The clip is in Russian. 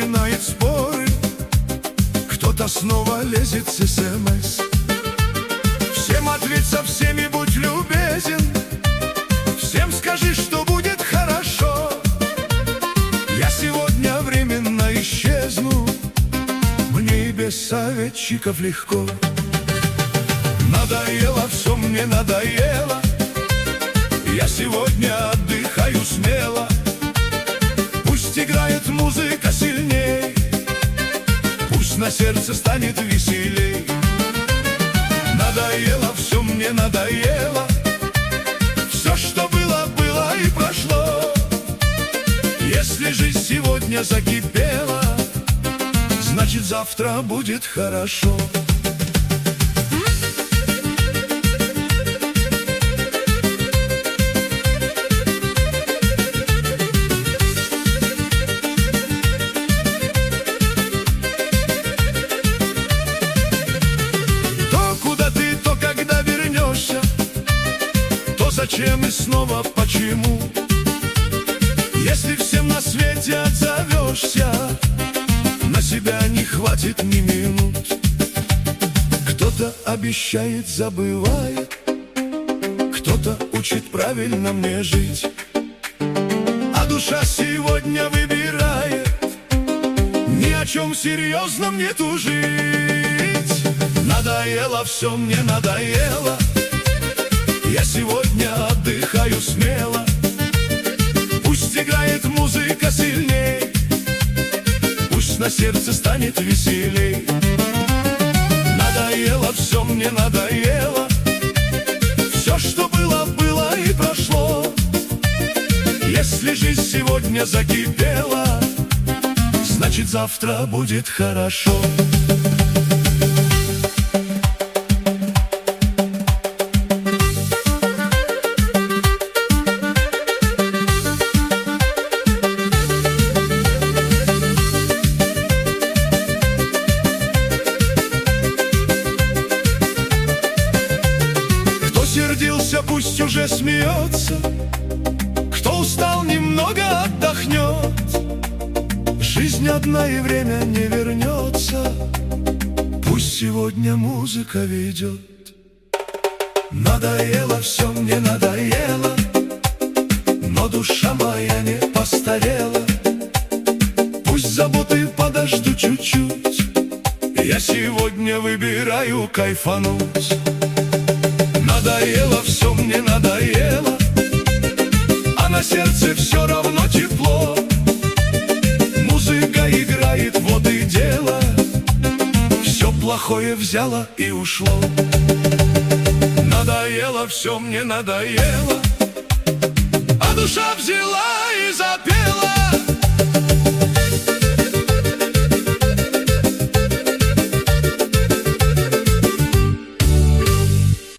начинает споры, кто-то снова лезет с СМС. Всем ответь, со всеми будь любезен, всем скажи, что будет хорошо. Я сегодня временно исчезну, мне и без советчиков легко. Надоело все, мне надоело, я сегодня отдыхаю смело. Пусть играет музыка сильней, пусть на сердце станет веселей. Надоело все, мне надоело, все, что было, было и прошло. Если жизнь сегодня закипела, значит завтра будет хорошо. Зачем и снова почему? Если всем на свете отзовешься, на себя не хватит ни минут. Кто-то обещает, забывает, кто-то учит правильно мне жить, а душа сегодня выбирает ни о чем серьезном не тужить. Надоело все, мне надоело, я сегодня отдыхаю смело. Пусть играет музыка сильней, пусть на сердце станет веселей. Надоело все, мне надоело, все, что было, было и прошло. Если жизнь сегодня закипела, значит завтра будет хорошо. Пусть уже смеется, кто устал, немного отдохнет. Жизнь одна и время не вернется, пусть сегодня музыка ведет. Надоело все, мне надоело, но душа моя не постарела. Пусть заботы подожду чуть-чуть, я сегодня выбираю кайфануть. Надоело все, мне надоело, а на сердце все равно тепло. Музыка играет, вот и дело, все плохое взяло и ушло. Надоело все, мне надоело, а душа взяла и запела.